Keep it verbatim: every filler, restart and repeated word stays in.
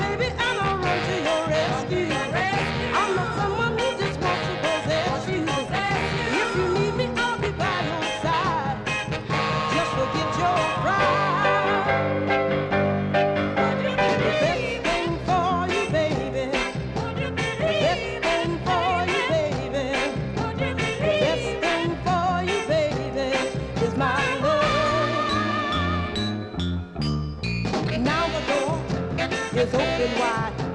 baby, and I'll run to your rescue. I'm not someone who just wants to possess you. If you need me, I'll be by your side. Just forget your pride. The best thing for you, baby. The best thing for you, baby. The best thing for you, baby, is my love. Now the door is open wide.